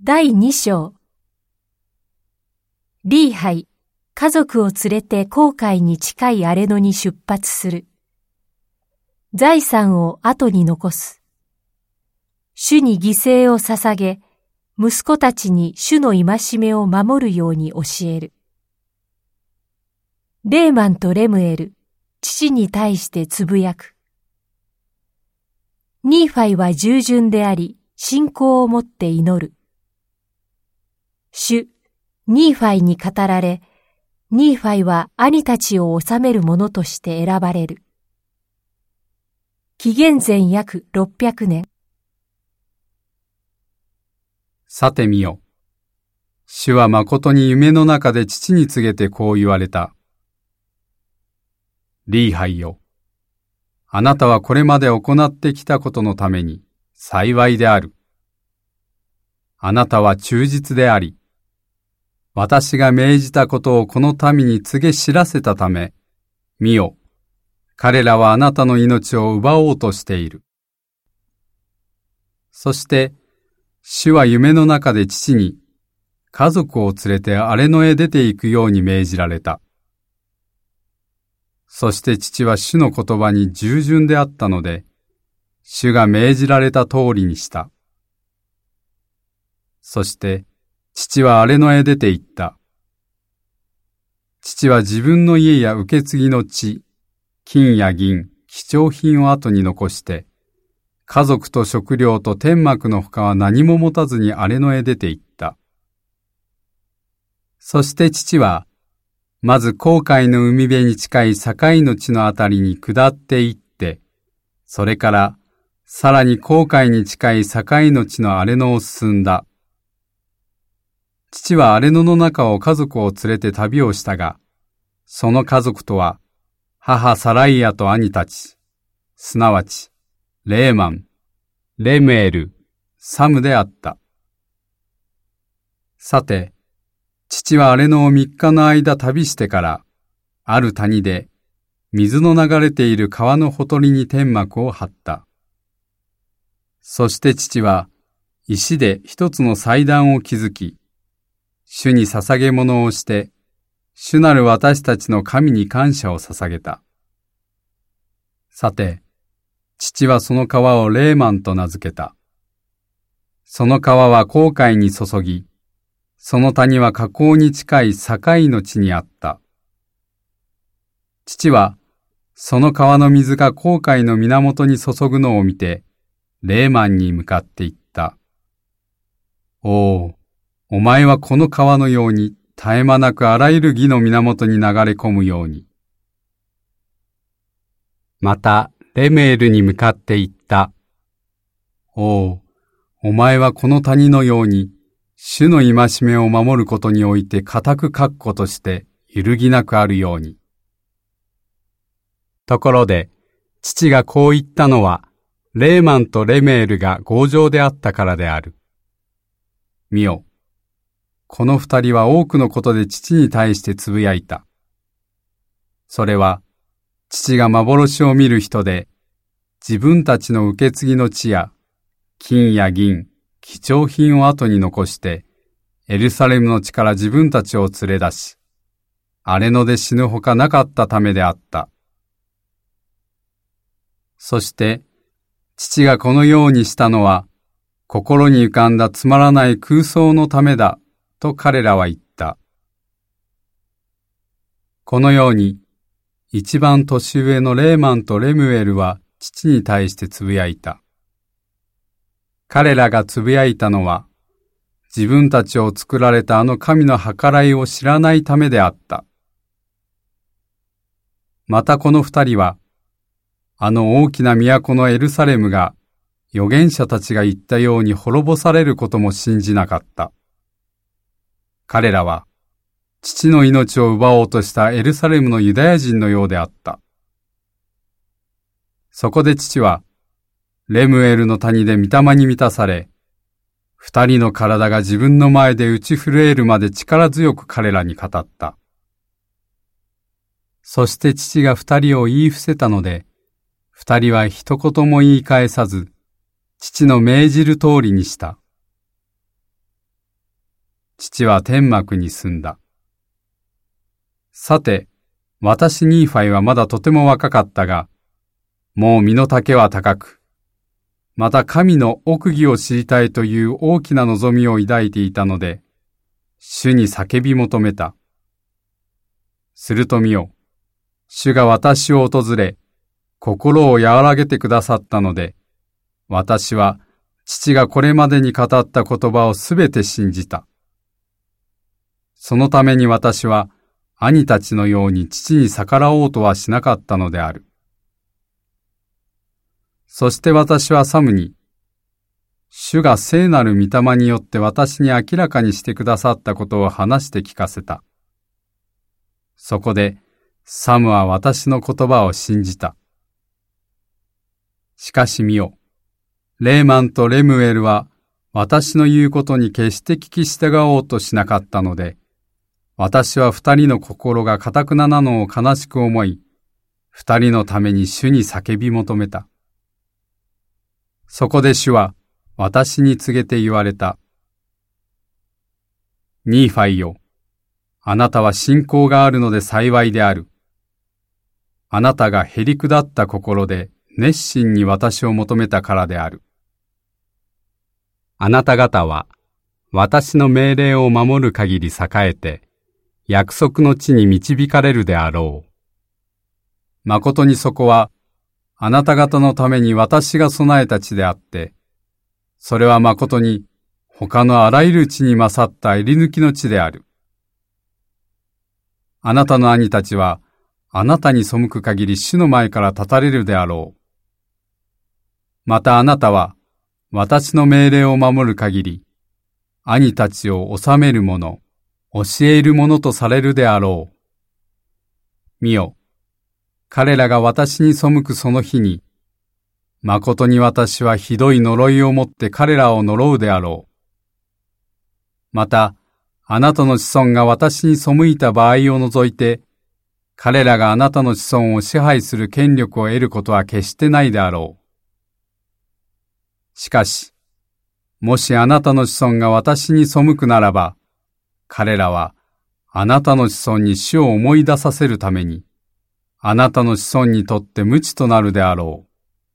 第2章。リーハイ、家族を連れて紅海に近いアレノに出発する。財産を後に残す。主に犠牲を捧げ、息子たちに主の戒めを守るように教える。レーマンとレムエル、父に対してつぶやく。ニーファイは従順であり、信仰をもって祈る。主、ニーファイに語られ、ニーファイは兄たちを治める者として選ばれる。紀元前約600年。 さて見よ。主はまことに夢の中で父に告げてこう言われた。リーハイよ。あなたはこれまで行ってきたことのために幸いである。あなたは忠実であり、私が命じたことをこの民に告げ知らせたため、見よ、彼らはあなたの命を奪おうとしている。そして、主は夢の中で父に、家族を連れてアレノへ出て行くように命じられた。そして父は主の言葉に従順であったので、主が命じられた通りにした。そして、父はアレノへ出て行った。父は自分の家や受け継ぎの地、金や銀、貴重品を後に残して、家族と食料と天幕のほかは何も持たずにアレノへ出て行った。そして父は、まず紅海の海辺に近い境の地のあたりに下って行って、それからさらに紅海に近い境の地のアレノを進んだ。父はアレノの中を家族を連れて旅をしたが、その家族とは母サライヤと兄たち、すなわちレーマン、レムエル、サムであった。さて、父はアレノを3日の間旅してから、ある谷で水の流れている川のほとりに天幕を張った。そして父は石で一つの祭壇を築き、主に捧げ物をして、主なる私たちの神に感謝を捧げた。さて、父はその川をレーマンと名付けた。その川は紅海に注ぎ、その谷は河口に近い境の地にあった。父は、その川の水が紅海の源に注ぐのを見て、レーマンに向かって言った。おお、お前はこの川のように絶え間なくあらゆる義の源に流れ込むように。また、レメールに向かって言った。おお、お前はこの谷のように、主の戒めを守ることにおいて固く確固として揺るぎなくあるように。ところで、父がこう言ったのは、レーマンとレメールが強情であったからである。見よ。この二人は多くのことで父に対してつぶやいた。それは、父が幻を見る人で、自分たちの受け継ぎの地や、金や銀、貴重品を後に残して、エルサレムの地から自分たちを連れ出し、アレノで死ぬほかなかったためであった。そして、父がこのようにしたのは、心に浮かんだつまらない空想のためだ、と彼らは言った。このように、一番年上のレーマンとレムエルは父に対してつぶやいた。彼らがつぶやいたのは、自分たちを作られたあの神の計らいを知らないためであった。またこの二人は、あの大きな都のエルサレムが、預言者たちが言ったように滅ぼされることも信じなかった。彼らは、父の命を奪おうとしたエルサレムのユダヤ人のようであった。そこで父は、レムエルの谷で御霊に満たされ、二人の体が自分の前で打ち震えるまで力強く彼らに語った。そして父が二人を言い伏せたので、二人は一言も言い返さず、父の命じる通りにした。 父は天幕に住んだ。さて、私ニーファイはまだとても若かったが、もう身の丈は高く、また神の奥義を知りたいという大きな望みを抱いていたので、主に叫び求めた。すると見よ、主が私を訪れ、心を和らげてくださったので、私は父がこれまでに語った言葉をすべて信じた。そのために私は兄たちのように父に逆らおうとはしなかったのである。そして私はサムに、主が聖なる御霊によって私に明らかにしてくださったことを話して聞かせた。そこでサムは私の言葉を信じた。しかし見よ、レーマンとレムエルは私の言うことに決して聞き従おうとしなかったので、私は二人の心が固くななのを悲しく思い、二人のために主に叫び求めた。そこで主は私に告げて言われた。ニーファイよ、あなたは信仰があるので幸いである。あなたがへりくだった心で熱心に私を求めたからである。あなた方は私の命令を守る限り栄えて、約束の地に導かれるであろう。誠にそこは、あなた方のために私が備えた地であって、それは誠に他のあらゆる地に勝った襟抜きの地である。あなたの兄たちは、あなたに背く限り主の前から立たれるであろう。またあなたは、私の命令を守る限り、兄たちを治める者、教える者とされるであろう。見よ、彼らが私に背くその日に、誠に私はひどい呪いをもって彼らを呪うであろう。また、あなたの子孫が私に背いた場合を除いて、彼らがあなたの子孫を支配する権力を得ることは決してないであろう。しかし、もしあなたの子孫が私に背くならば、彼らはあなたの子孫に主を思い出させるために、あなたの子孫にとって無知となるであろう。